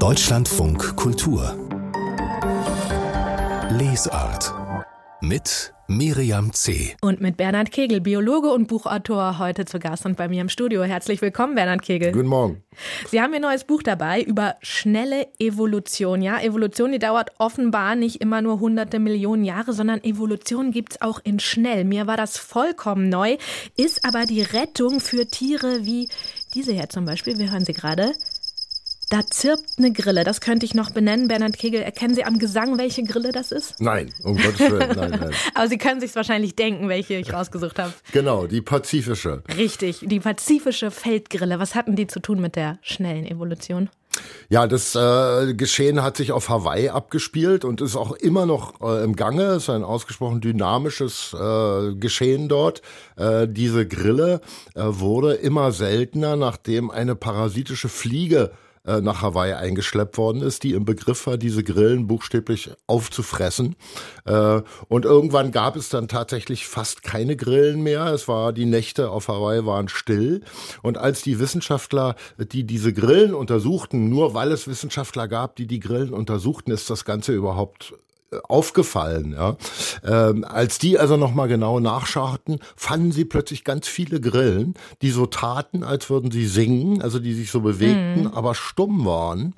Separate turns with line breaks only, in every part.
Deutschlandfunk Kultur Lesart mit Miriam C.
Und mit Bernhard Kegel, Biologe und Buchautor, heute zu Gast und bei mir im Studio. Herzlich willkommen, Bernhard Kegel.
Guten Morgen.
Sie haben Ihr neues Buch dabei über schnelle Evolution. Ja, Evolution, die dauert offenbar nicht immer nur hunderte Millionen Jahre, sondern Evolution gibt's auch in schnell. Mir war das vollkommen neu, ist aber die Rettung für Tiere wie diese hier zum Beispiel. Wir hören sie gerade. Da zirpt eine Grille, das könnte ich noch benennen. Bernhard Kegel, erkennen Sie am Gesang, welche Grille das ist?
Nein, um Gottes Willen, nein.
Aber Sie können sich wahrscheinlich denken, welche ich rausgesucht habe.
Genau, die pazifische.
Richtig, die pazifische Feldgrille. Was hatten die zu tun mit der schnellen Evolution?
Ja, das Geschehen hat sich auf Hawaii abgespielt und ist auch immer noch im Gange. Es ist ein ausgesprochen dynamisches Geschehen dort. Diese Grille wurde immer seltener, nachdem eine parasitische Fliege nach Hawaii eingeschleppt worden ist, die im Begriff war, diese Grillen buchstäblich aufzufressen. Und irgendwann gab es dann tatsächlich fast keine Grillen mehr. Die Nächte auf Hawaii waren still. Und als die Wissenschaftler, die diese Grillen untersuchten, nur weil es Wissenschaftler gab, die Grillen untersuchten, ist das Ganze überhaupt aufgefallen. Ja. Als die also nochmal genau nachschauten, fanden sie plötzlich ganz viele Grillen, die so taten, als würden sie singen, also die sich so bewegten, aber stumm waren.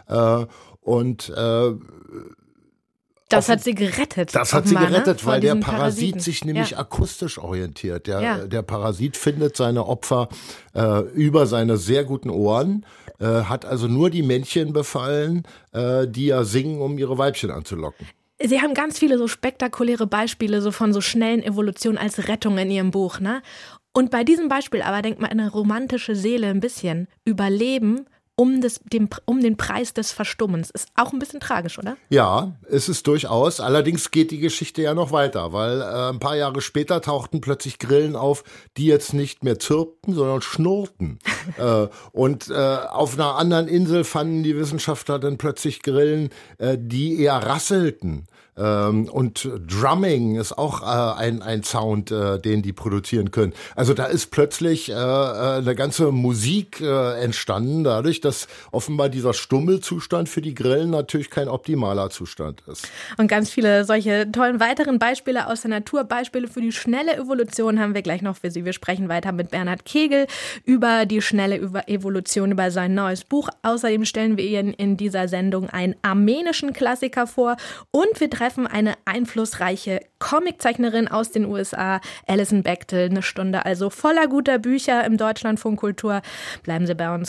Das hat sie gerettet.
Das hat sie gerettet,
ne?
weil der Parasit sich nämlich akustisch orientiert. Der Parasit findet seine Opfer über seine sehr guten Ohren, hat also nur die Männchen befallen, die ja singen, um ihre Weibchen anzulocken.
Sie haben ganz viele so spektakuläre Beispiele so von so schnellen Evolutionen als Rettung in Ihrem Buch, ne? Und bei diesem Beispiel aber denkt man eine romantische Seele ein bisschen überleben um den Preis des Verstummens. Ist auch ein bisschen tragisch, oder?
Ja, ist es durchaus. Allerdings geht die Geschichte ja noch weiter, weil ein paar Jahre später tauchten plötzlich Grillen auf, die jetzt nicht mehr zirpten, sondern schnurrten. Und auf einer anderen Insel fanden die Wissenschaftler dann plötzlich Grillen, die eher rasselten. Und Drumming ist auch ein Sound, den die produzieren können. Also da ist plötzlich eine ganze Musik entstanden, dadurch, dass offenbar dieser Stummelzustand für die Grillen natürlich kein optimaler Zustand ist.
Und ganz viele solche tollen weiteren Beispiele aus der Natur, Beispiele für die schnelle Evolution haben wir gleich noch für Sie. Wir sprechen weiter mit Bernhard Kegel über die schnelle Evolution, über sein neues Buch. Außerdem stellen wir Ihnen in dieser Sendung einen armenischen Klassiker vor und wir treffen eine einflussreiche Comiczeichnerin aus den USA, Alison Bechdel. Eine Stunde also voller guter Bücher im Deutschlandfunk Kultur. Bleiben Sie bei uns.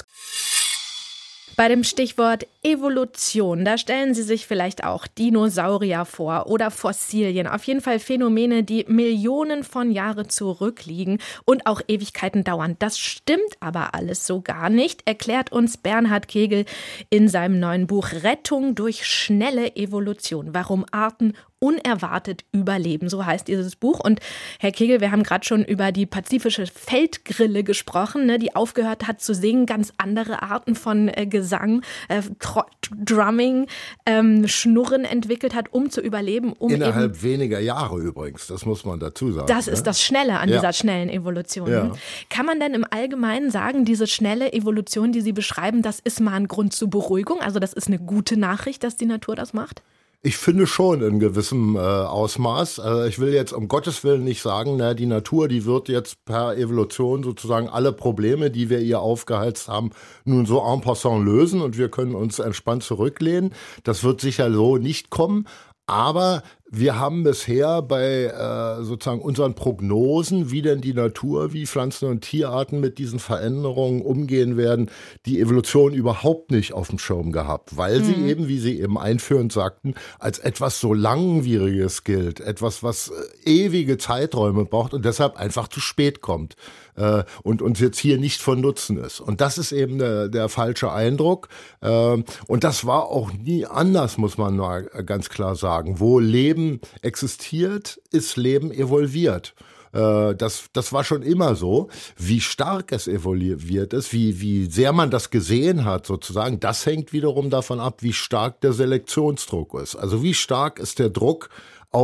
Bei dem Stichwort Evolution, da stellen Sie sich vielleicht auch Dinosaurier vor oder Fossilien. Auf jeden Fall Phänomene, die Millionen von Jahren zurückliegen und auch Ewigkeiten dauern. Das stimmt aber alles so gar nicht, erklärt uns Bernhard Kegel in seinem neuen Buch Rettung durch schnelle Evolution. Warum Arten unerwartet überleben, so heißt dieses Buch. Und Herr Kegel, wir haben gerade schon über die pazifische Feldgrille gesprochen, ne, die aufgehört hat zu singen, ganz andere Arten von Gesang, Drumming, Schnurren entwickelt hat, um zu überleben.
Innerhalb weniger Jahre übrigens, das muss man dazu sagen.
Das ist das Schnelle an dieser schnellen Evolution.
Ja.
Kann man denn im Allgemeinen sagen, diese schnelle Evolution, die Sie beschreiben, das ist mal ein Grund zur Beruhigung? Also das ist eine gute Nachricht, dass die Natur das macht?
Ich finde schon in gewissem Ausmaß. Ich will jetzt um Gottes Willen nicht sagen, die Natur, die wird jetzt per Evolution sozusagen alle Probleme, die wir ihr aufgeheizt haben, nun so en passant lösen und wir können uns entspannt zurücklehnen. Das wird sicher so nicht kommen. Aber wir haben bisher bei sozusagen unseren Prognosen, wie denn die Natur, wie Pflanzen- und Tierarten mit diesen Veränderungen umgehen werden, die Evolution überhaupt nicht auf dem Schirm gehabt, weil sie eben, wie Sie eben einführend sagten, als etwas so Langwieriges gilt, etwas, was ewige Zeiträume braucht und deshalb einfach zu spät kommt und uns jetzt hier nicht von Nutzen ist. Und das ist eben der falsche Eindruck. Und das war auch nie anders, muss man mal ganz klar sagen. Wo Leben existiert, ist Leben evolviert. Das war schon immer so. Wie stark es evolviert ist, wie sehr man das gesehen hat sozusagen, das hängt wiederum davon ab, wie stark der Selektionsdruck ist. Also wie stark ist der Druck auf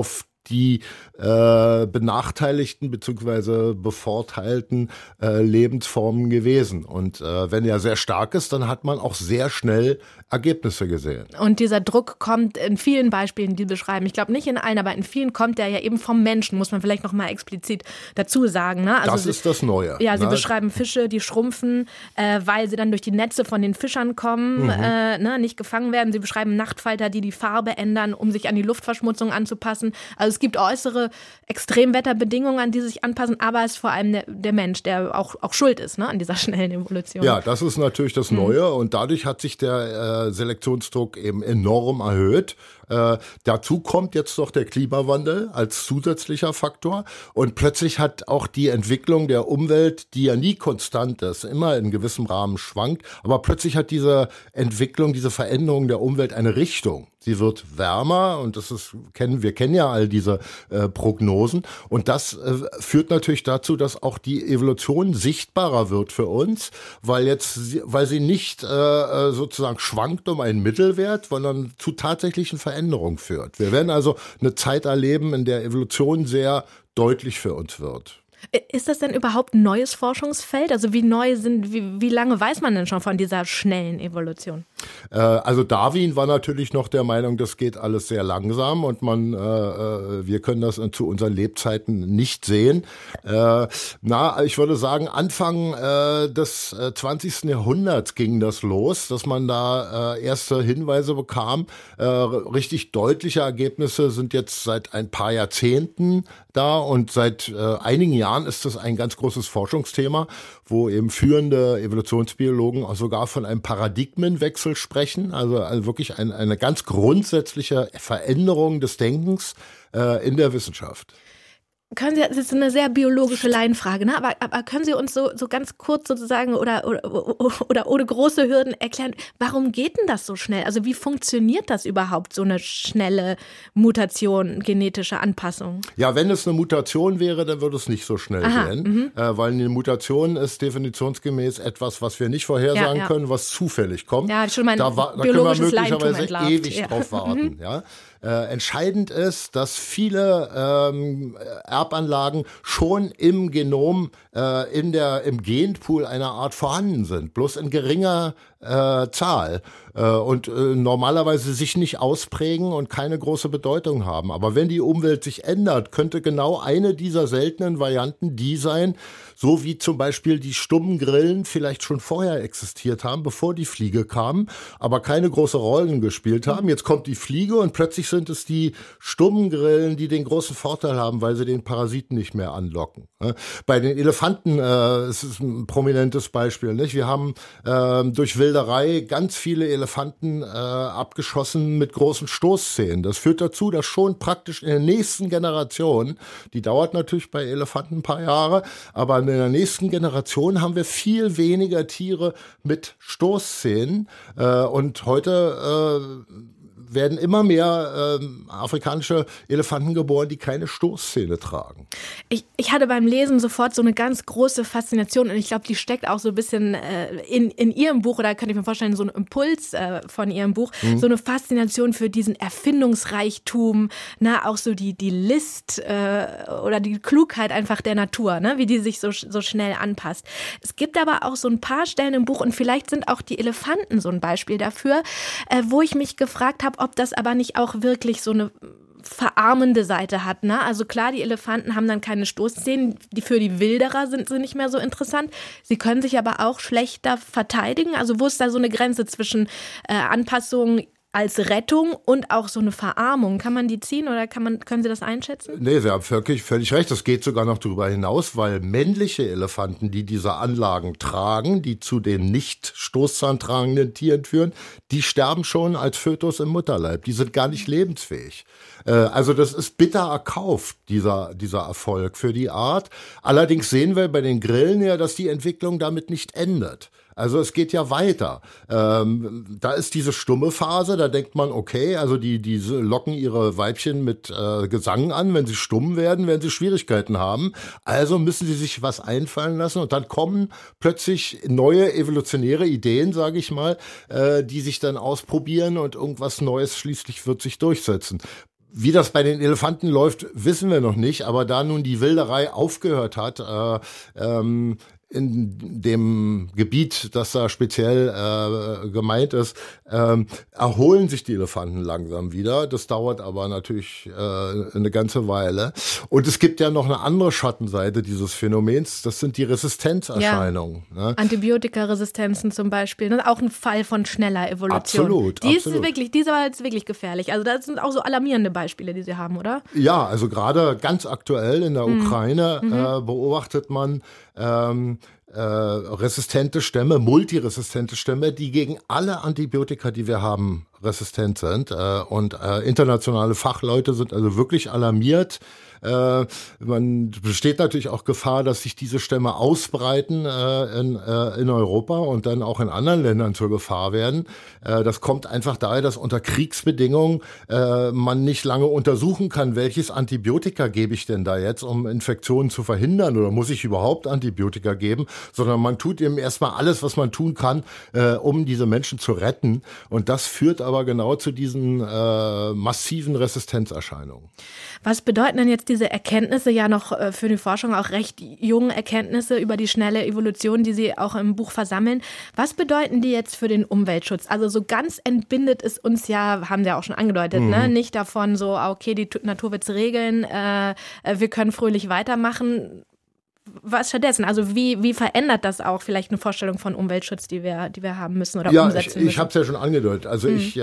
die benachteiligten bzw. bevorteilten Lebensformen gewesen. Und wenn er sehr stark ist, dann hat man auch sehr schnell Ergebnisse gesehen.
Und dieser Druck kommt in vielen Beispielen, die beschreiben, ich glaube nicht in allen, aber in vielen kommt der ja eben vom Menschen, muss man vielleicht noch mal explizit dazu sagen. Ne? Also
das ist das Neue.
Ja, sie beschreiben Fische, die schrumpfen, weil sie dann durch die Netze von den Fischern kommen, nicht gefangen werden. Sie beschreiben Nachtfalter, die die Farbe ändern, um sich an die Luftverschmutzung anzupassen. Also es gibt äußere Extremwetterbedingungen, an die sie sich anpassen, aber es ist vor allem der Mensch, der auch schuld ist, ne, an dieser schnellen Evolution.
Ja, das ist natürlich das Neue und dadurch hat sich der Selektionsdruck eben enorm erhöht. Dazu kommt jetzt noch der Klimawandel als zusätzlicher Faktor und plötzlich hat auch die Entwicklung der Umwelt, die ja nie konstant ist, immer in gewissem Rahmen schwankt, aber plötzlich hat diese Entwicklung, diese Veränderung der Umwelt eine Richtung. Sie wird wärmer und wir kennen ja all diese Prognosen und das führt natürlich dazu, dass auch die Evolution sichtbarer wird für uns, weil sie nicht sozusagen schwankt um einen Mittelwert, sondern zu tatsächlichen Veränderungen führt. Wir werden also eine Zeit erleben, in der Evolution sehr deutlich für uns wird.
Ist das denn überhaupt ein neues Forschungsfeld? Also wie lange weiß man denn schon von dieser schnellen Evolution?
Also Darwin war natürlich noch der Meinung, das geht alles sehr langsam und wir können das zu unseren Lebzeiten nicht sehen. Ich würde sagen, Anfang des 20. Jahrhunderts ging das los, dass man da erste Hinweise bekam. Richtig deutliche Ergebnisse sind jetzt seit ein paar Jahrzehnten da und seit einigen Jahren ist das ein ganz großes Forschungsthema, wo eben führende Evolutionsbiologen auch sogar von einem Paradigmenwechsel sprechen, also wirklich eine ganz grundsätzliche Veränderung des Denkens in der Wissenschaft.
Das ist eine sehr biologische Laienfrage, ne? Aber können Sie uns so ganz kurz sozusagen oder ohne große Hürden erklären, warum geht denn das so schnell? Also wie funktioniert das überhaupt, so eine schnelle Mutation, genetische Anpassung?
Ja, wenn es eine Mutation wäre, dann würde es nicht so schnell gehen, weil eine Mutation ist definitionsgemäß etwas, was wir nicht vorhersagen können, was zufällig kommt.
Ja, schon mal
da können wir möglicherweise ewig drauf warten, ja. Entscheidend ist, dass viele Erbanlagen schon im Genom, im Genpool einer Art vorhanden sind, bloß in geringer Zahl und normalerweise sich nicht ausprägen und keine große Bedeutung haben. Aber wenn die Umwelt sich ändert, könnte genau eine dieser seltenen Varianten die sein, so wie zum Beispiel die stummen Grillen vielleicht schon vorher existiert haben, bevor die Fliege kam, aber keine große Rolle gespielt haben. Jetzt kommt die Fliege und plötzlich sind es die stummen Grillen, die den großen Vorteil haben, weil sie den Parasiten nicht mehr anlocken. Bei den Elefanten ist es ein prominentes Beispiel, nicht? Wir haben durch Wilderei ganz viele Elefanten abgeschossen mit großen Stoßzähnen. Das führt dazu, dass schon praktisch in der nächsten Generation, die dauert natürlich bei Elefanten ein paar Jahre, aber in der nächsten Generation haben wir viel weniger Tiere mit Stoßzähnen und heute werden immer mehr afrikanische Elefanten geboren, die keine Stoßzähne tragen.
Ich hatte beim Lesen sofort so eine ganz große Faszination und ich glaube, die steckt auch so ein bisschen in Ihrem Buch, oder könnte ich mir vorstellen, so ein Impuls von Ihrem Buch, so eine Faszination für diesen Erfindungsreichtum, auch so die List oder die Klugheit einfach der Natur, wie die sich so schnell anpasst. Es gibt aber auch so ein paar Stellen im Buch und vielleicht sind auch die Elefanten so ein Beispiel dafür, wo ich mich gefragt habe, ob das aber nicht auch wirklich so eine verarmende Seite hat, ne? Also klar, die Elefanten haben dann keine Stoßzähne, für die Wilderer sind sie nicht mehr so interessant. Sie können sich aber auch schlechter verteidigen. Also wo ist da so eine Grenze zwischen Anpassung als Rettung und auch so eine Verarmung? Kann man die ziehen oder können Sie das einschätzen?
Nee, Sie haben völlig recht. Das geht sogar noch darüber hinaus, weil männliche Elefanten, die diese Anlagen tragen, die zu den nicht stoßzahntragenden Tieren führen, die sterben schon als Fötus im Mutterleib. Die sind gar nicht lebensfähig. Also das ist bitter erkauft, dieser Erfolg für die Art. Allerdings sehen wir bei den Grillen ja, dass die Entwicklung damit nicht endet. Also es geht ja weiter. Da ist diese stumme Phase, da denkt man, okay, also die locken ihre Weibchen mit Gesang an. Wenn sie stumm werden sie Schwierigkeiten haben. Also müssen sie sich was einfallen lassen und dann kommen plötzlich neue evolutionäre Ideen, sage ich mal, die sich dann ausprobieren und irgendwas Neues schließlich wird sich durchsetzen. Wie das bei den Elefanten läuft, wissen wir noch nicht, aber da nun die Wilderei aufgehört hat, in dem Gebiet, das da speziell gemeint ist, erholen sich die Elefanten langsam wieder. Das dauert aber natürlich eine ganze Weile. Und es gibt ja noch eine andere Schattenseite dieses Phänomens, das sind die Resistenzerscheinungen.
Ja. Ne? Antibiotikaresistenzen zum Beispiel, das ist auch ein Fall von schneller Evolution.
Absolut,
die ist aber jetzt wirklich gefährlich. Also das sind auch so alarmierende Beispiele, die Sie haben, oder?
Ja, also gerade ganz aktuell in der Ukraine beobachtet man resistente Stämme, multiresistente Stämme, die gegen alle Antibiotika, die wir haben, resistent sind. Und internationale Fachleute sind also wirklich alarmiert. Man besteht natürlich auch Gefahr, dass sich diese Stämme ausbreiten in Europa und dann auch in anderen Ländern zur Gefahr werden. Das kommt einfach daher, dass unter Kriegsbedingungen man nicht lange untersuchen kann, welches Antibiotika gebe ich denn da jetzt, um Infektionen zu verhindern, oder muss ich überhaupt Antibiotika geben, sondern man tut eben erstmal alles, was man tun kann, um diese Menschen zu retten. Und das führt aber genau zu diesen massiven Resistenzerscheinungen.
Was bedeuten denn jetzt diese Erkenntnisse, ja noch für die Forschung auch recht jungen Erkenntnisse über die schnelle Evolution, die Sie auch im Buch versammeln? Was bedeuten die jetzt für den Umweltschutz? Also so ganz entbindet es uns ja, haben Sie ja auch schon angedeutet, ne? Nicht davon so, okay, die Natur wird's regeln, wir können fröhlich weitermachen. Was stattdessen? Also wie verändert das auch vielleicht eine Vorstellung von Umweltschutz, die wir haben müssen oder umsetzen müssen?
Ich habe es ja schon angedeutet. Also ich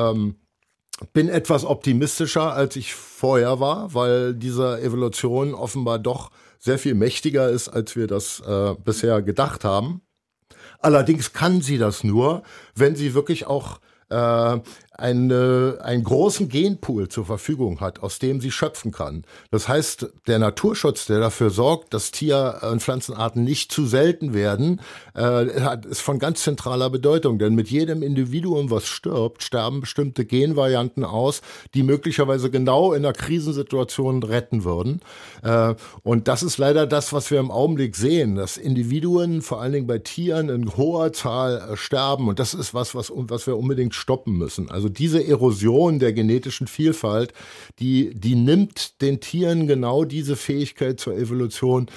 bin etwas optimistischer, als ich vorher war, weil diese Evolution offenbar doch sehr viel mächtiger ist, als wir das bisher gedacht haben. Allerdings kann sie das nur, wenn sie wirklich auch einen großen Genpool zur Verfügung hat, aus dem sie schöpfen kann. Das heißt, der Naturschutz, der dafür sorgt, dass Tier- und Pflanzenarten nicht zu selten werden, ist von ganz zentraler Bedeutung. Denn mit jedem Individuum, was stirbt, sterben bestimmte Genvarianten aus, die möglicherweise genau in einer Krisensituation retten würden. Und das ist leider das, was wir im Augenblick sehen, dass Individuen, vor allen Dingen bei Tieren, in hoher Zahl sterben. Und das ist was wir unbedingt stoppen müssen. Also diese Erosion der genetischen Vielfalt, die nimmt den Tieren genau diese Fähigkeit zur Evolution,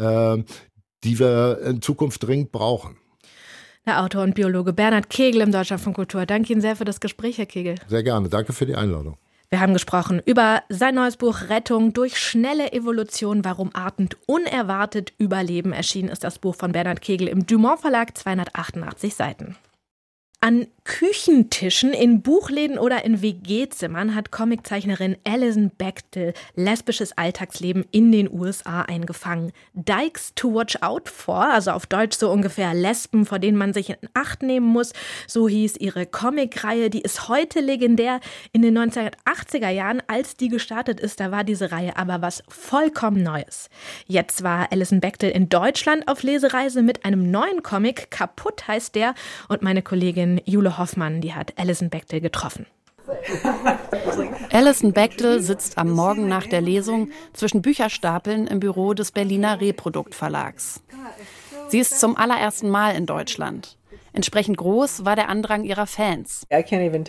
die wir in Zukunft dringend brauchen.
Der Autor und Biologe Bernhard Kegel im Deutschlandfunk Kultur. Danke Ihnen sehr für das Gespräch, Herr Kegel.
Sehr gerne. Danke für die Einladung.
Wir haben gesprochen über sein neues Buch Rettung durch schnelle Evolution, warum Arten unerwartet überleben. Erschienen ist das Buch von Bernhard Kegel im Dumont Verlag, 288 Seiten. An Küchentischen, in Buchläden oder in WG-Zimmern hat Comiczeichnerin Alison Bechdel lesbisches Alltagsleben in den USA eingefangen. Dykes to watch out for, also auf Deutsch so ungefähr Lesben, vor denen man sich in Acht nehmen muss. So hieß ihre Comicreihe, die ist heute legendär. In den 1980er Jahren, als die gestartet ist, da war diese Reihe aber was vollkommen Neues. Jetzt war Alison Bechdel in Deutschland auf Lesereise mit einem neuen Comic, Kaputt heißt der, und meine Kollegin Jule Hoffmann, die hat Alison Bechdel getroffen.
Alison Bechdel sitzt am Morgen nach der Lesung zwischen Bücherstapeln im Büro des Berliner Reprodukt Verlags. Sie ist zum allerersten Mal in Deutschland. Entsprechend groß war der Andrang ihrer Fans.
Es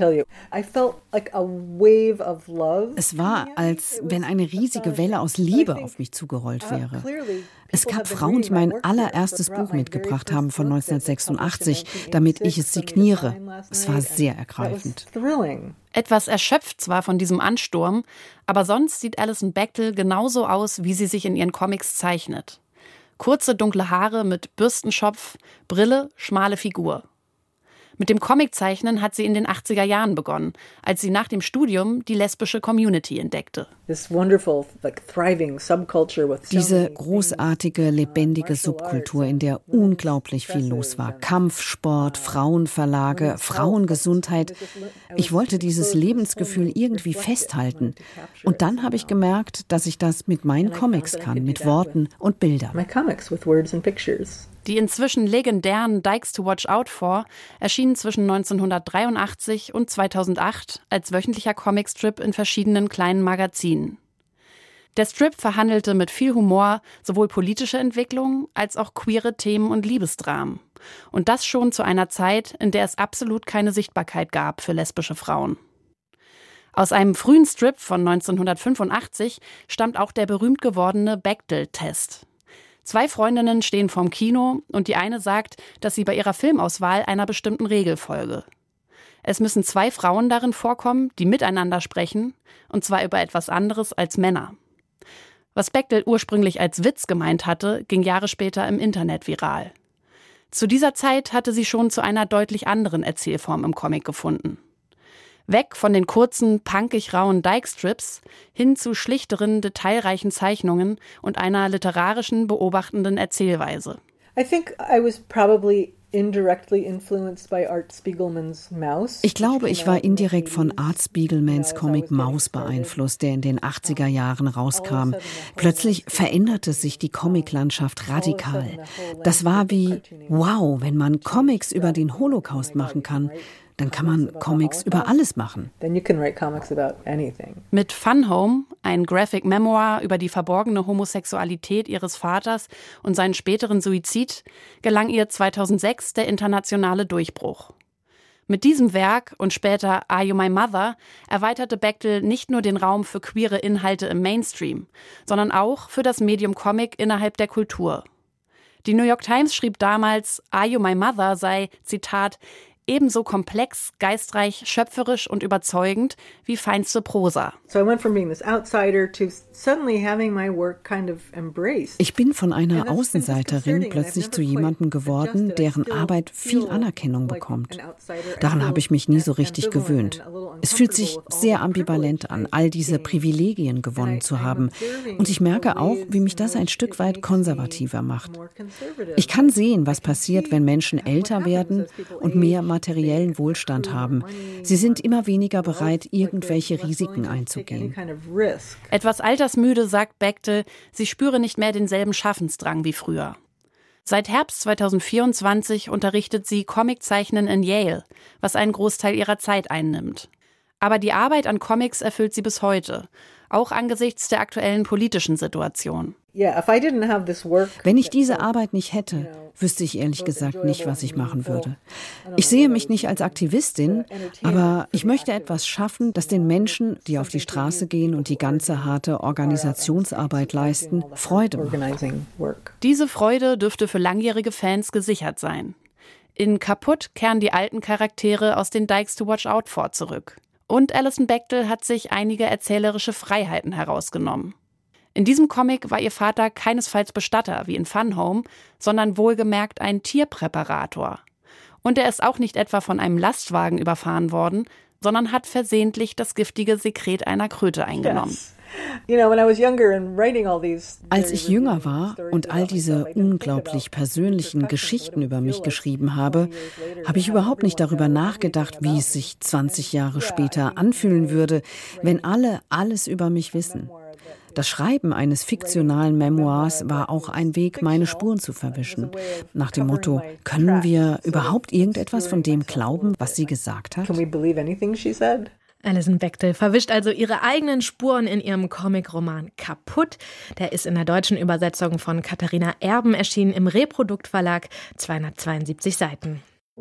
war, als wenn eine riesige Welle aus Liebe auf mich zugerollt wäre. Es gab Frauen, die mein allererstes Buch mitgebracht haben von 1986, damit ich es signiere. Es war sehr ergreifend.
Etwas erschöpft zwar von diesem Ansturm, aber sonst sieht Alison Bechdel genauso aus, wie sie sich in ihren Comics zeichnet. Kurze, dunkle Haare mit Bürstenschopf, Brille, schmale Figur. Mit dem Comiczeichnen hat sie in den 80er Jahren begonnen, als sie nach dem Studium die lesbische Community entdeckte.
Diese großartige, lebendige Subkultur, in der unglaublich viel los war. Kampfsport, Frauenverlage, Frauengesundheit. Ich wollte dieses Lebensgefühl irgendwie festhalten. Und dann habe ich gemerkt, dass ich das mit meinen Comics kann, mit Worten und Bildern.
Die inzwischen legendären Dykes to watch out for erschienen zwischen 1983 und 2008 als wöchentlicher Comicstrip in verschiedenen kleinen Magazinen. Der Strip verhandelte mit viel Humor sowohl politische Entwicklungen als auch queere Themen und Liebesdramen. Und das schon zu einer Zeit, in der es absolut keine Sichtbarkeit gab für lesbische Frauen. Aus einem frühen Strip von 1985 stammt auch der berühmt gewordene Bechdel-Test. 2 Freundinnen stehen vorm Kino und die eine sagt, dass sie bei ihrer Filmauswahl einer bestimmten Regel folge. Es müssen 2 Frauen darin vorkommen, die miteinander sprechen, und zwar über etwas anderes als Männer. Was Bechdel ursprünglich als Witz gemeint hatte, ging Jahre später im Internet viral. Zu dieser Zeit hatte sie schon zu einer deutlich anderen Erzählform im Comic gefunden. Weg von den kurzen, punkig rauen Dyke-Strips hin zu schlichteren, detailreichen Zeichnungen und einer literarischen, beobachtenden Erzählweise.
Ich glaube, ich war indirekt von Art Spiegelmans Comic Maus beeinflusst, der in den 80er Jahren rauskam. Plötzlich veränderte sich die Comiclandschaft radikal. Das war wie, wow, wenn man Comics über den Holocaust machen kann, dann kann man Comics über alles machen.
Mit Fun Home, ein Graphic Memoir über die verborgene Homosexualität ihres Vaters und seinen späteren Suizid, gelang ihr 2006 der internationale Durchbruch. Mit diesem Werk und später Are You My Mother erweiterte Bechdel nicht nur den Raum für queere Inhalte im Mainstream, sondern auch für das Medium Comic innerhalb der Kultur. Die New York Times schrieb damals, Are You My Mother sei, Zitat, ebenso komplex, geistreich, schöpferisch und überzeugend wie feinste Prosa.
Ich bin von einer Außenseiterin plötzlich zu jemandem geworden, deren Arbeit viel Anerkennung bekommt. Daran habe ich mich nie so richtig gewöhnt. Es fühlt sich sehr ambivalent an, all diese Privilegien gewonnen zu haben. Und ich merke auch, wie mich das ein Stück weit konservativer macht. Ich kann sehen, was passiert, wenn Menschen älter werden und mehr materiellen Wohlstand haben. Sie sind immer weniger bereit, irgendwelche Risiken einzugehen.
Etwas altersmüde sagt Bechdel, sie spüre nicht mehr denselben Schaffensdrang wie früher. Seit Herbst 2024 unterrichtet sie Comiczeichnen in Yale, was einen Großteil ihrer Zeit einnimmt. Aber die Arbeit an Comics erfüllt sie bis heute, auch angesichts der aktuellen politischen Situation.
Wenn ich diese Arbeit nicht hätte, wüsste ich ehrlich gesagt nicht, was ich machen würde. Ich sehe mich nicht als Aktivistin, aber ich möchte etwas schaffen, das den Menschen, die auf die Straße gehen und die ganze harte Organisationsarbeit leisten, Freude macht.
Diese Freude dürfte für langjährige Fans gesichert sein. In Kaputt kehren die alten Charaktere aus den Dykes to Watch Out for zurück. Und Alison Bechdel hat sich einige erzählerische Freiheiten herausgenommen. In diesem Comic war ihr Vater keinesfalls Bestatter wie in Fun Home, sondern wohlgemerkt ein Tierpräparator. Und er ist auch nicht etwa von einem Lastwagen überfahren worden, sondern hat versehentlich das giftige Sekret einer Kröte eingenommen.
Als ich jünger war und all diese unglaublich persönlichen Geschichten über mich geschrieben habe, habe ich überhaupt nicht darüber nachgedacht, wie es sich 20 Jahre später anfühlen würde, wenn alle alles über mich wissen. Das Schreiben eines fiktionalen Memoirs war auch ein Weg, meine Spuren zu verwischen. Nach dem Motto, können wir überhaupt irgendetwas von dem glauben, was sie gesagt hat?
Alison Bechdel verwischt also ihre eigenen Spuren in ihrem Comic-Roman Kaputt. Der ist in der deutschen Übersetzung von Katharina Erben erschienen im Reprodukt Verlag, 272 Seiten.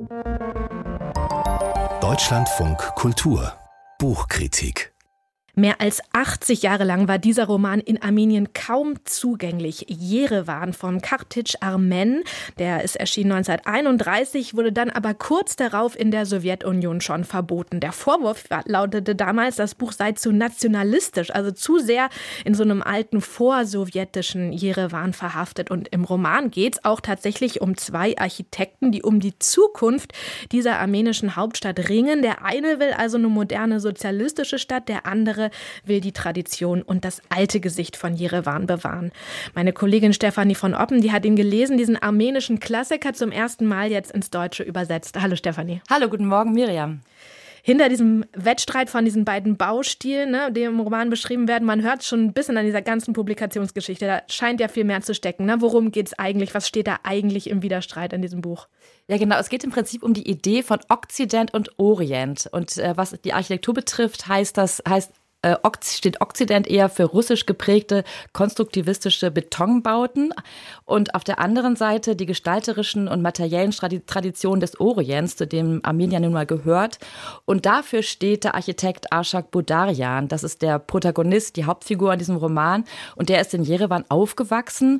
Deutschlandfunk Kultur Buchkritik.
Mehr als 80 Jahre lang war dieser Roman in Armenien kaum zugänglich. Jerewan von Kartitsch Armen, der ist erschienen 1931, wurde dann aber kurz darauf in der Sowjetunion schon verboten. Der Vorwurf lautete damals, das Buch sei zu nationalistisch, also zu sehr in so einem alten vorsowjetischen Jerewan verhaftet. Und im Roman geht es auch tatsächlich um 2 Architekten, die um die Zukunft dieser armenischen Hauptstadt ringen. Der eine will also eine moderne sozialistische Stadt, der andere will die Tradition und das alte Gesicht von Jerewan bewahren. Meine Kollegin Stefanie von Oppen, die hat ihn gelesen, diesen armenischen Klassiker zum ersten Mal jetzt ins Deutsche übersetzt. Hallo Stefanie.
Hallo, guten Morgen Miriam.
Hinter diesem Wettstreit von diesen beiden Baustilen, die im Roman beschrieben werden, man hört schon ein bisschen an dieser ganzen Publikationsgeschichte. Da scheint ja viel mehr zu stecken. Worum geht es eigentlich? Was steht da eigentlich im Widerstreit in diesem Buch?
Ja, genau. Es geht im Prinzip um die Idee von Okzident und Orient. Und was die Architektur betrifft, heißt steht Okzident eher für russisch geprägte konstruktivistische Betonbauten und auf der anderen Seite die gestalterischen und materiellen Traditionen des Orients, zu dem Armenien nun mal gehört. Und dafür steht der Architekt Arshak Boudarian. Das ist der Protagonist, die Hauptfigur in diesem Roman. Und der ist in Jerewan aufgewachsen,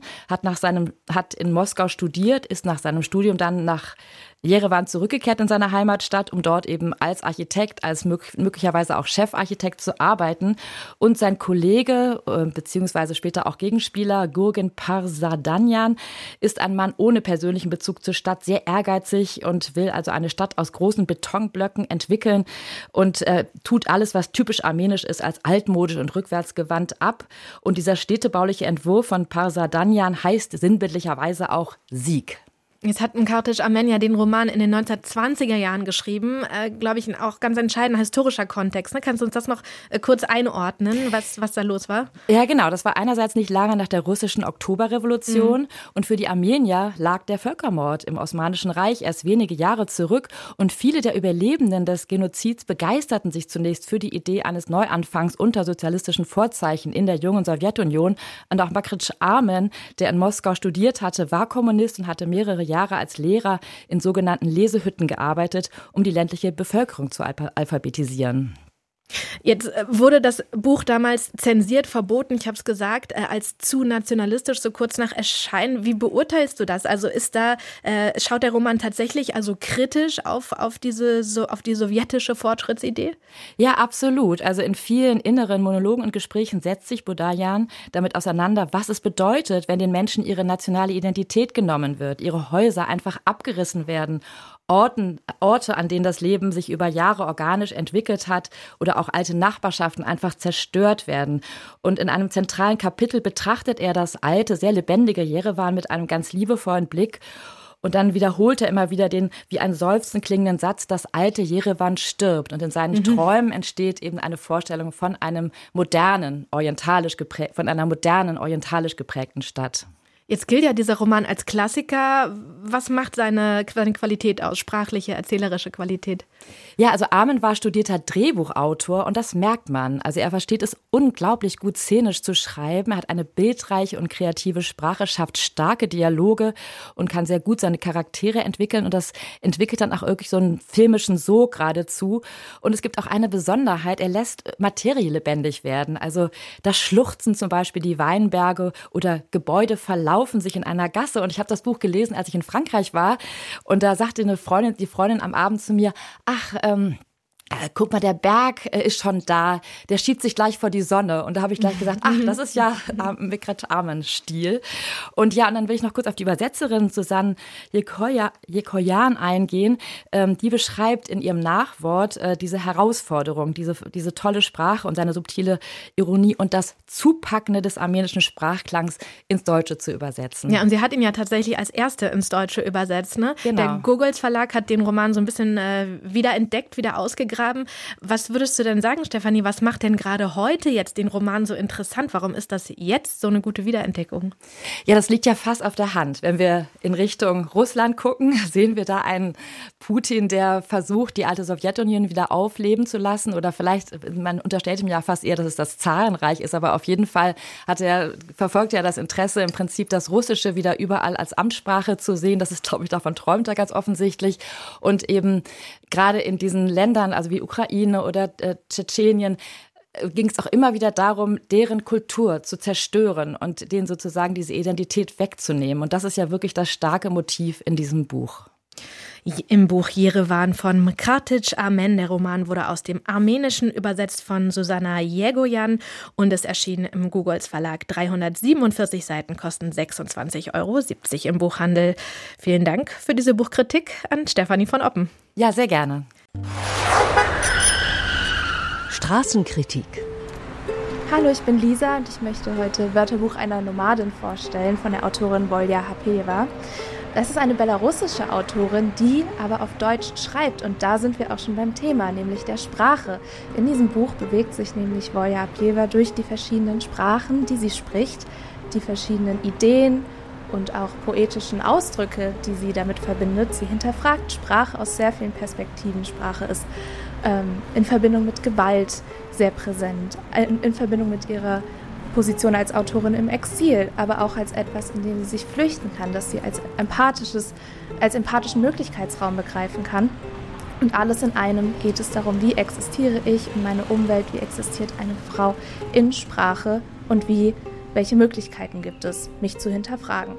hat in Moskau studiert, ist nach seinem Studium dann nach Jerewan zurückgekehrt in seine Heimatstadt, um dort eben als Architekt, als möglicherweise auch Chefarchitekt zu arbeiten. Und sein Kollege, beziehungsweise später auch Gegenspieler, Gurgen Parsadanyan, ist ein Mann ohne persönlichen Bezug zur Stadt, sehr ehrgeizig und will also eine Stadt aus großen Betonblöcken entwickeln und tut alles, was typisch armenisch ist, als altmodisch und rückwärtsgewandt ab. Und dieser städtebauliche Entwurf von Parsadanyan heißt sinnbildlicherweise auch Sieg.
Jetzt hat Mkartić Armenja den Roman in den 1920er Jahren geschrieben, glaube ich, auch ganz entscheidender historischer Kontext. Ne? Kannst du uns das noch kurz einordnen, was da los war?
Ja, genau. Das war einerseits nicht lange nach der russischen Oktoberrevolution und für die Armenier lag der Völkermord im Osmanischen Reich erst wenige Jahre zurück und viele der Überlebenden des Genozids begeisterten sich zunächst für die Idee eines Neuanfangs unter sozialistischen Vorzeichen in der jungen Sowjetunion. Und auch Mkartić Armen, der in Moskau studiert hatte, war Kommunist und hatte mehrere Jahre als Lehrer in sogenannten Lesehütten gearbeitet, um die ländliche Bevölkerung zu alphabetisieren.
Jetzt wurde das Buch damals zensiert, verboten, ich habe es gesagt, als zu nationalistisch, so kurz nach Erscheinen. Wie beurteilst du das? Also schaut der Roman tatsächlich also kritisch auf die sowjetische Fortschrittsidee?
Ja, absolut. Also in vielen inneren Monologen und Gesprächen setzt sich Boudarian damit auseinander, was es bedeutet, wenn den Menschen ihre nationale Identität genommen wird, ihre Häuser einfach abgerissen werden. Orte, an denen das Leben sich über Jahre organisch entwickelt hat oder auch alte Nachbarschaften einfach zerstört werden. Und in einem zentralen Kapitel betrachtet er das alte, sehr lebendige Jerewan mit einem ganz liebevollen Blick. Und dann wiederholt er immer wieder den wie ein Seufzen klingenden Satz, das alte Jerewan stirbt. Und in seinen Träumen entsteht eben eine Vorstellung von einer modernen, orientalisch geprägten Stadt.
Jetzt gilt ja dieser Roman als Klassiker. Was macht seine Qualität aus, sprachliche, erzählerische Qualität?
Ja, also Armen war studierter Drehbuchautor und das merkt man. Also er versteht es unglaublich gut szenisch zu schreiben. Er hat eine bildreiche und kreative Sprache, schafft starke Dialoge und kann sehr gut seine Charaktere entwickeln. Und das entwickelt dann auch wirklich so einen filmischen Sog geradezu. Und es gibt auch eine Besonderheit, er lässt Materie lebendig werden. Also das schluchzen zum Beispiel die Weinberge oder Gebäude verlaufen sich in einer Gasse. Und ich habe das Buch gelesen, als ich in Frankreich war. Und da sagte die Freundin am Abend zu mir, guck mal, der Berg ist schon da, der schiebt sich gleich vor die Sonne. Und da habe ich gleich gesagt, das ist ja Mkartić Armen-Stil. Und ja, und dann will ich noch kurz auf die Übersetzerin Susanne Jekoyan eingehen. Die beschreibt in ihrem Nachwort diese Herausforderung, diese tolle Sprache und seine subtile Ironie und das Zupackende des armenischen Sprachklangs ins Deutsche zu übersetzen.
Ja, und sie hat ihn ja tatsächlich als erste ins Deutsche übersetzt. Ne?
Genau.
Der Gogols Verlag hat den Roman so ein bisschen wiederentdeckt, wieder ausgegraben. Was würdest du denn sagen, Stefanie, was macht denn gerade heute jetzt den Roman so interessant? Warum ist das jetzt so eine gute Wiederentdeckung?
Ja, das liegt ja fast auf der Hand. Wenn wir in Richtung Russland gucken, sehen wir da einen Putin, der versucht, die alte Sowjetunion wieder aufleben zu lassen. Oder vielleicht, man unterstellt ihm ja fast eher, dass es das Zarenreich ist. Aber auf jeden Fall verfolgt er das Interesse, im Prinzip das Russische wieder überall als Amtssprache zu sehen. Das ist, glaube ich, davon träumt er ganz offensichtlich. Und eben gerade in diesen Ländern, also wie Ukraine oder Tschetschenien, ging es auch immer wieder darum, deren Kultur zu zerstören und denen sozusagen diese Identität wegzunehmen. Und das ist ja wirklich das starke Motiv in diesem Buch.
Im Buch Jerewan von Mkartić Armen. Der Roman wurde aus dem Armenischen übersetzt von Susanna Jegoyan und es erschien im Gogols Verlag. 347 Seiten kosten 26,70 € im Buchhandel. Vielen Dank für diese Buchkritik an Stefanie von Oppen.
Ja, sehr gerne.
Straßenkritik.
Hallo, ich bin Lisa und ich möchte heute Wörterbuch einer Nomadin vorstellen von der Autorin Volja Hapeva. Das ist eine belarussische Autorin, die aber auf Deutsch schreibt und da sind wir auch schon beim Thema, nämlich der Sprache. In diesem Buch bewegt sich nämlich Volja Hapeva durch die verschiedenen Sprachen, die sie spricht, die verschiedenen Ideen und auch poetischen Ausdrücke, die sie damit verbindet. Sie hinterfragt Sprache aus sehr vielen Perspektiven. Sprache ist in Verbindung mit Gewalt sehr präsent, in Verbindung mit ihrer Position als Autorin im Exil, aber auch als etwas, in dem sie sich flüchten kann, das sie als empathischen Möglichkeitsraum begreifen kann. Und alles in einem geht es darum, wie existiere ich und meine Umwelt, wie existiert eine Frau in Sprache und welche Möglichkeiten gibt es, mich zu hinterfragen.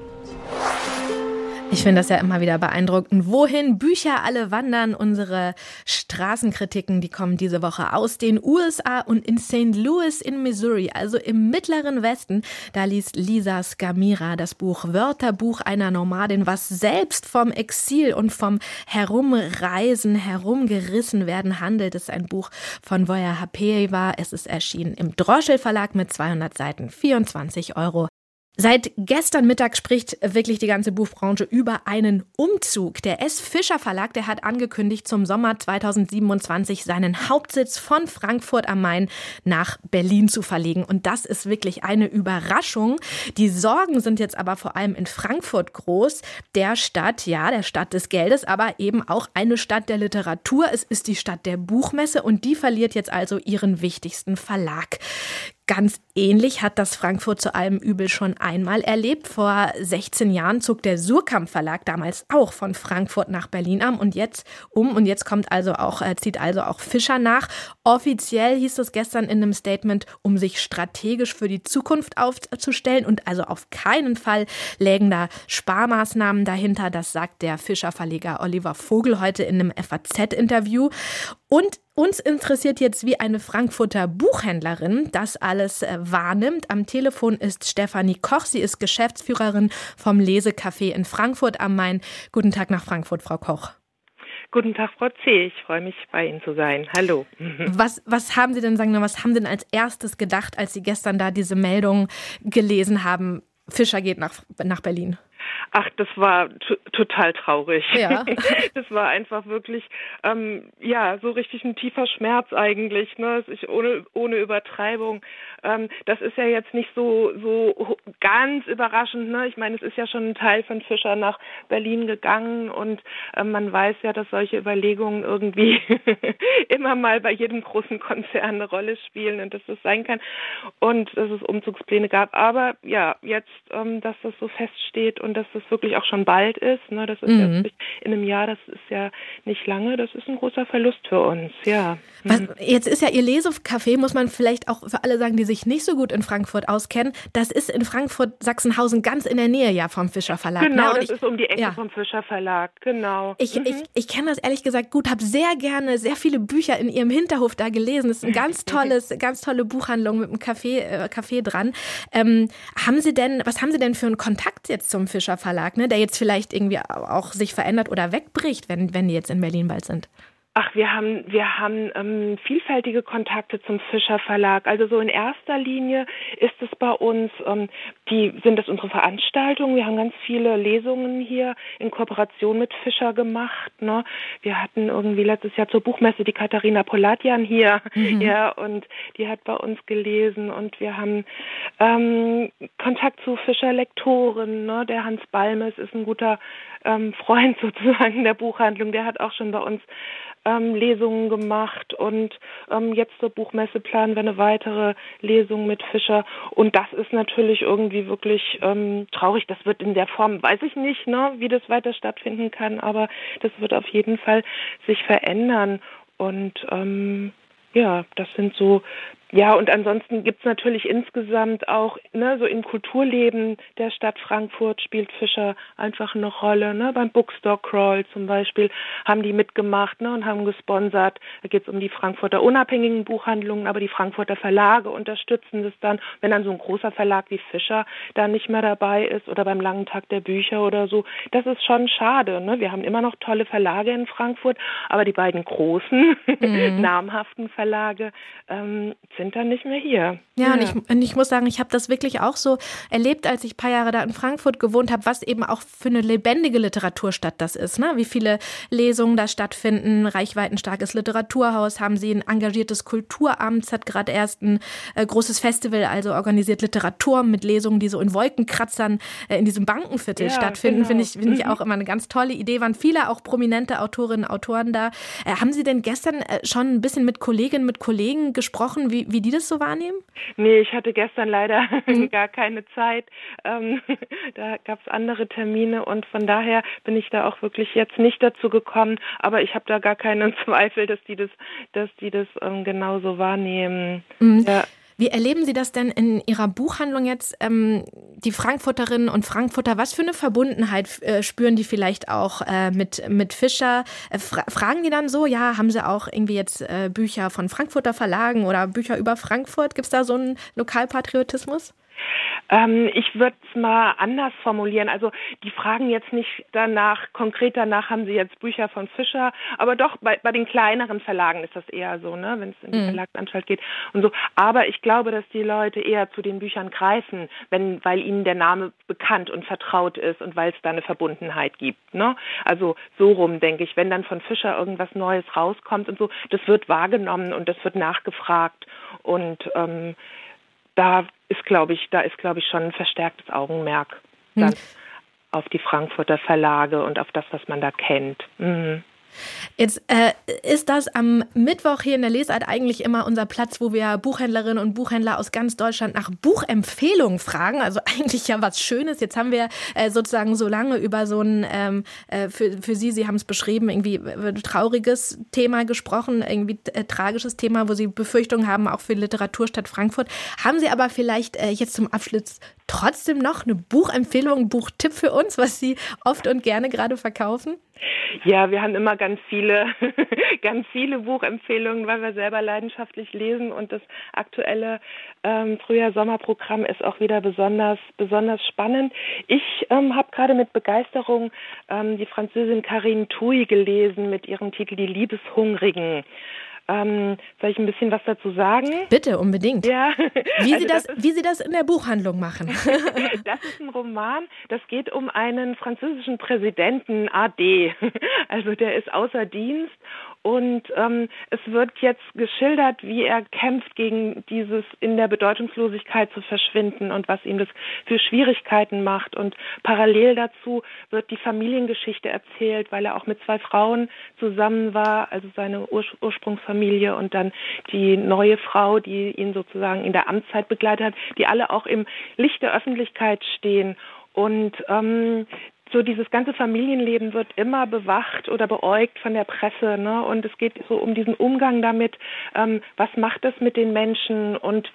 Ich finde das ja immer wieder beeindruckend, wohin Bücher alle wandern. Unsere Straßenkritiken, die kommen diese Woche aus den USA und in St. Louis in Missouri, also im mittleren Westen. Da liest Lisa Skamira das Buch Wörterbuch einer Nomadin, was selbst vom Exil und vom Herumreisen, herumgerissen werden handelt. Es ist ein Buch von Voja Hapeva. Es ist erschienen im Droschel Verlag mit 200 Seiten, 24 €. Seit gestern Mittag spricht wirklich die ganze Buchbranche über einen Umzug. Der S. Fischer Verlag, der hat angekündigt, zum Sommer 2027 seinen Hauptsitz von Frankfurt am Main nach Berlin zu verlegen. Und das ist wirklich eine Überraschung. Die Sorgen sind jetzt aber vor allem in Frankfurt groß. Der Stadt des Geldes, aber eben auch eine Stadt der Literatur. Es ist die Stadt der Buchmesse und die verliert jetzt also ihren wichtigsten Verlag. Ganz ähnlich hat das Frankfurt zu allem Übel schon einmal erlebt. Vor 16 Jahren zog der Suhrkamp Verlag damals auch von Frankfurt nach Berlin und jetzt zieht also auch Fischer nach. Offiziell hieß es gestern in einem Statement, um sich strategisch für die Zukunft aufzustellen und also auf keinen Fall lägen da Sparmaßnahmen dahinter. Das sagt der Fischer-Verleger Oliver Vogel heute in einem FAZ-Interview. Und uns interessiert jetzt, wie eine Frankfurter Buchhändlerin das alles wahrnimmt. Am Telefon ist Stefanie Koch. Sie ist Geschäftsführerin vom Lesecafé in Frankfurt am Main. Guten Tag nach Frankfurt, Frau Koch.
Guten Tag, Frau C. Ich freue mich, bei Ihnen zu sein. Hallo.
Was haben Sie denn, was haben Sie denn als erstes gedacht, als Sie gestern da diese Meldung gelesen haben, Fischer geht nach Berlin?
Ach, das war total traurig.
Ja.
Das war einfach wirklich, so richtig ein tiefer Schmerz eigentlich, ne? Ohne Übertreibung. Das ist ja jetzt nicht so ganz überraschend, ne? Ich meine, es ist ja schon ein Teil von Fischer nach Berlin gegangen und man weiß ja, dass solche Überlegungen irgendwie immer mal bei jedem großen Konzern eine Rolle spielen und dass das sein kann und dass es Umzugspläne gab. Aber ja, jetzt, dass das so feststeht und dass das wirklich auch schon bald ist, ne? Das ist ja wirklich in einem Jahr, das ist ja nicht lange, das ist ein großer Verlust für uns, ja.
Jetzt ist ja Ihr Lesecafé, muss man vielleicht auch für alle sagen, die sich nicht so gut in Frankfurt auskennen, das ist in Frankfurt-Sachsenhausen ganz in der Nähe ja vom Fischer Verlag.
Genau, das ist um die Ecke vom Fischer Verlag, genau.
Ich kenne das ehrlich gesagt gut, habe sehr gerne sehr viele Bücher in Ihrem Hinterhof da gelesen. Das ist eine ganz tolle Buchhandlung mit einem Café dran. Was haben Sie denn für einen Kontakt jetzt zum Fischer Verlag, ne, der jetzt vielleicht irgendwie auch sich verändert oder wegbricht, wenn die jetzt in Berlin bald sind?
Ach, wir haben vielfältige Kontakte zum Fischer Verlag. Also so in erster Linie ist es bei uns, sind das unsere Veranstaltungen. Wir haben ganz viele Lesungen hier in Kooperation mit Fischer gemacht. Ne? Wir hatten irgendwie letztes Jahr zur Buchmesse die Katharina Polatjan hier, ja, und die hat bei uns gelesen. Und wir haben Kontakt zu Fischer Lektoren. Ne? Der Hans Balmes ist ein guter Freund sozusagen der Buchhandlung. Der hat auch schon bei uns Lesungen gemacht und jetzt zur Buchmesse planen wir eine weitere Lesung mit Fischer und das ist natürlich irgendwie wirklich traurig. Das wird in der Form, weiß ich nicht, ne, wie das weiter stattfinden kann, aber das wird auf jeden Fall sich verändern und das sind so. Ja, und ansonsten gibt's natürlich insgesamt auch, ne, so im Kulturleben der Stadt Frankfurt spielt Fischer einfach eine Rolle, ne, beim Bookstore Crawl zum Beispiel haben die mitgemacht, ne, und haben gesponsert. Da geht's um die Frankfurter unabhängigen Buchhandlungen, aber die Frankfurter Verlage unterstützen das dann, wenn dann so ein großer Verlag wie Fischer da nicht mehr dabei ist oder beim langen Tag der Bücher oder so. Das ist schon schade, ne. Wir haben immer noch tolle Verlage in Frankfurt, aber die beiden großen, namhaften Verlage, sind dann nicht mehr hier.
Ja, und ich muss sagen, ich habe das wirklich auch so erlebt, als ich ein paar Jahre da in Frankfurt gewohnt habe, was eben auch für eine lebendige Literaturstadt das ist. Ne? Wie viele Lesungen da stattfinden, reichweitenstarkes Literaturhaus, haben sie ein engagiertes Kulturamt, hat gerade erst ein großes Festival, also organisiert Literatur mit Lesungen, die so in Wolkenkratzern in diesem Bankenviertel stattfinden. Genau. Finde ich auch immer eine ganz tolle Idee. Waren viele auch prominente Autorinnen und Autoren da. Haben Sie denn gestern schon ein bisschen mit Kolleginnen, mit Kollegen gesprochen, wie die das so wahrnehmen?
Nee, ich hatte gestern leider gar keine Zeit. Da gab es andere Termine und von daher bin ich da auch wirklich jetzt nicht dazu gekommen. Aber ich habe da gar keinen Zweifel, dass die das genauso wahrnehmen. Ja.
Wie erleben Sie das denn in Ihrer Buchhandlung jetzt, die Frankfurterinnen und Frankfurter? Was für eine Verbundenheit spüren die vielleicht auch mit Fischer? Fragen die dann so, ja, haben Sie auch irgendwie jetzt Bücher von Frankfurter Verlagen oder Bücher über Frankfurt? Gibt es da so einen Lokalpatriotismus?
Ich würde es mal anders formulieren. Also die fragen jetzt nicht konkret danach, haben sie jetzt Bücher von Fischer, aber doch bei den kleineren Verlagen ist das eher so, ne, wenn es in die Verlagsanstalt geht und so. Aber ich glaube, dass die Leute eher zu den Büchern greifen, weil ihnen der Name bekannt und vertraut ist und weil es da eine Verbundenheit gibt, ne? Also so rum, denke ich, wenn dann von Fischer irgendwas Neues rauskommt und so, das wird wahrgenommen und das wird nachgefragt und da ist, glaube ich, schon ein verstärktes Augenmerk dann auf die Frankfurter Verlage und auf das, was man da kennt. Mhm.
Jetzt ist das am Mittwoch hier in der Lesart eigentlich immer unser Platz, wo wir Buchhändlerinnen und Buchhändler aus ganz Deutschland nach Buchempfehlungen fragen. Also eigentlich ja was Schönes. Jetzt haben wir sozusagen so lange über so ein, für Sie haben es beschrieben, irgendwie trauriges Thema gesprochen, irgendwie tragisches Thema, wo Sie Befürchtungen haben, auch für Literaturstadt Frankfurt. Haben Sie aber vielleicht jetzt zum Abschluss trotzdem noch eine Buchempfehlung, einen Buchtipp für uns, was Sie oft und gerne gerade verkaufen?
Ja, wir haben immer ganz viele Buchempfehlungen, weil wir selber leidenschaftlich lesen und das aktuelle Frühjahr-Sommerprogramm ist auch wieder besonders spannend. Ich habe gerade mit Begeisterung die Französin Carine Thuy gelesen mit ihrem Titel Die Liebeshungrigen. Soll ich ein bisschen was dazu sagen?
Bitte, unbedingt.
Ja.
Wie Sie das in der Buchhandlung machen.
Das ist ein Roman, das geht um einen französischen Präsidenten, AD. Also der ist außer Dienst und es wird jetzt geschildert, wie er kämpft gegen dieses in der Bedeutungslosigkeit zu verschwinden und was ihm das für Schwierigkeiten macht. Und parallel dazu wird die Familiengeschichte erzählt, weil er auch mit 2 Frauen zusammen war, also seine Ursprungsfamilie und dann die neue Frau, die ihn sozusagen in der Amtszeit begleitet hat, die alle auch im Licht der Öffentlichkeit stehen. Und so dieses ganze Familienleben wird immer bewacht oder beäugt von der Presse, ne? Und es geht so um diesen Umgang damit, was macht es mit den Menschen und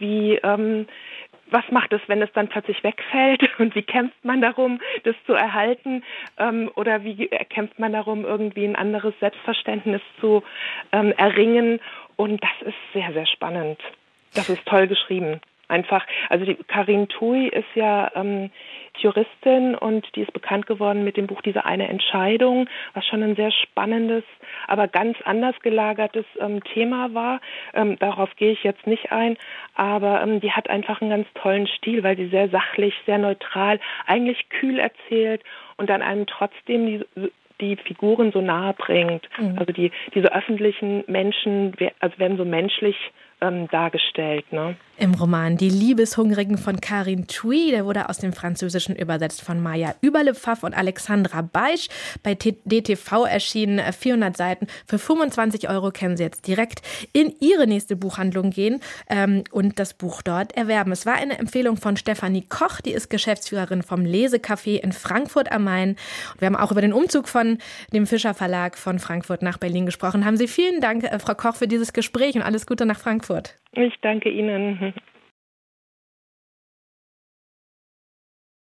was macht es, wenn es dann plötzlich wegfällt und wie kämpft man darum, das zu erhalten oder wie kämpft man darum, irgendwie ein anderes Selbstverständnis zu erringen und das ist sehr, sehr spannend. Das ist toll geschrieben. Einfach, also die Carine Thuy ist ja Juristin und die ist bekannt geworden mit dem Buch Diese eine Entscheidung, was schon ein sehr spannendes, aber ganz anders gelagertes Thema war. Darauf gehe ich jetzt nicht ein, aber die hat einfach einen ganz tollen Stil, weil sie sehr sachlich, sehr neutral, eigentlich kühl erzählt und dann einem trotzdem die Figuren so nahe bringt. Mhm. Also diese öffentlichen Menschen werden so menschlich dargestellt, ne?
Im Roman Die Liebeshungrigen von Carine Thuy, der wurde aus dem Französischen übersetzt von Maja Überle-Pfaff und Alexandra Beisch, bei DTV erschienen, 400 Seiten. Für 25 € können Sie jetzt direkt in Ihre nächste Buchhandlung gehen und das Buch dort erwerben. Es war eine Empfehlung von Stefanie Koch, die ist Geschäftsführerin vom Lesecafé in Frankfurt am Main. Und wir haben auch über den Umzug von dem Fischer Verlag von Frankfurt nach Berlin gesprochen. Haben Sie vielen Dank, Frau Koch, für dieses Gespräch und alles Gute nach Frankfurt.
Ich danke Ihnen.